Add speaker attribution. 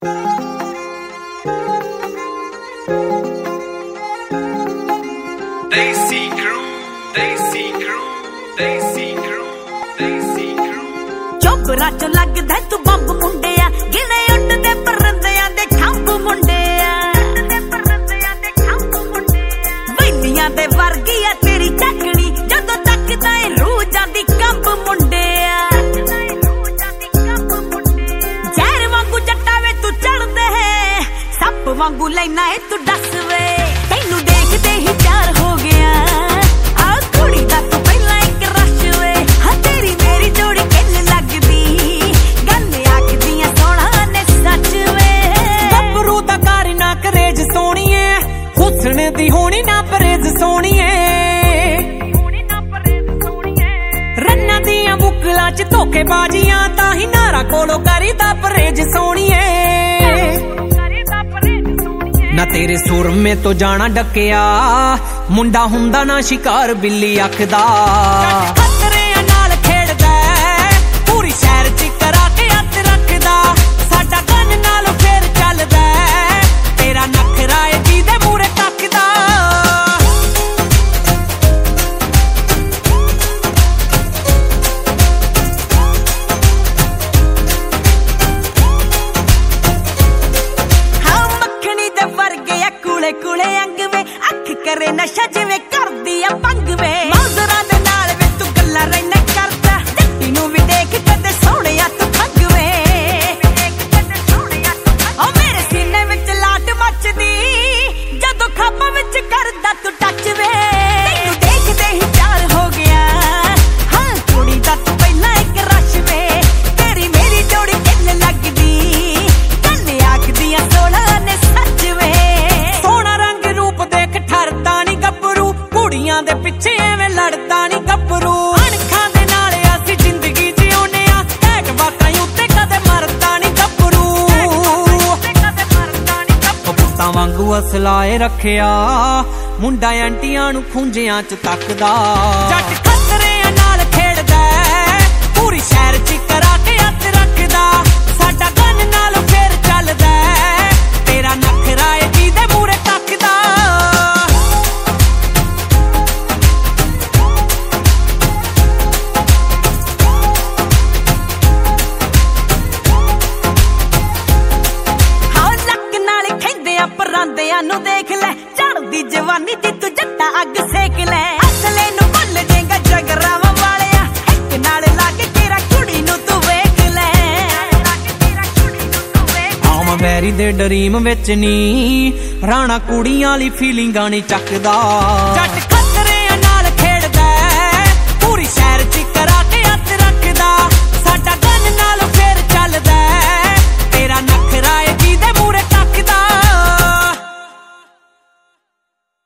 Speaker 1: चोबरा चो लगदा तू बंब मुंडिया गिने उड़दे परंदियां दे खंभ मुंडिया वैलियां दे वर्गी आ तेरी चकनी जदों तकदा ए रूह जांदी कंब मुंडिया जहर वांगू जट्टा वे तू चढ़दे सप वांगू लैना ए तू डस वे तैनू देखदे ही प्यार हो गया आ कुड़ी दा तू पहला एक रश वे हां तेरी मेरी जोड़ी किल लगदी गल आखदियां सोहणा ने सच वे गबरू दा कार ना करेज सोहणीए हुस्न दी होनी ना परेज सोहणीए रन्ना दियां बुकलां च धोखेबाजियां ताही नारा कोलों करीदा परहेज सोहणीए ना तेरे सुर में तो जाना डकिया मुंडा हुंदा ना शिकार बिल्ली अखदा खतरे नाल खेड़दा पूरी शहर च करा के हथ रखदा साडा गन नाल फेर चलदा तेरा नखरा ए जीदे मूरे तकदा कुले अंग वे अख करे नशा जिवें करदी आ भंग वे मौजरा दे नाल वे तू गल्लां रहना करदा जट्टी नूं भी देख कदे सोहणिया तू ठग वे ओ मेरे सीने विच लाट मचदी जदों खाबां विच करदा तू टच वे तैनू देखदे ही प्यार हो गया हां कुड़ी दा तू पहला एक रश वे तेरी मेरी जोड़ी किल लगदी गल आखदियां सोहणा ने सच वे दे पिछे एवें लड़दा नी गबरू अणखां दे नाल असीं जिंदगी जिउने आ हैक वाकां उत्ते कदे मरदा नी गबरू पुत्तां वांगू असलाए रखिया मुंडा एंटियां नूं खूंजियां च तकदा जट खतरे नाल खेड़दा पूरी शहर च करा के हथ रखदा साडा गन नाल फेर चलदा तेरा नखरा ए जीदे मूरे तकदा परांदियां नूं देख ले चढ़दी जवानी दी तू जट्टा अग सेक ले असले नूं भुल जाएगा जगरावां वालिया एक नाल लाके तेरा कुड़ी नूं तू वेख ले आम वैरी दे ड्रीम विच नी राणा कुड़ियां वाली फीलिंगां नी चकदा।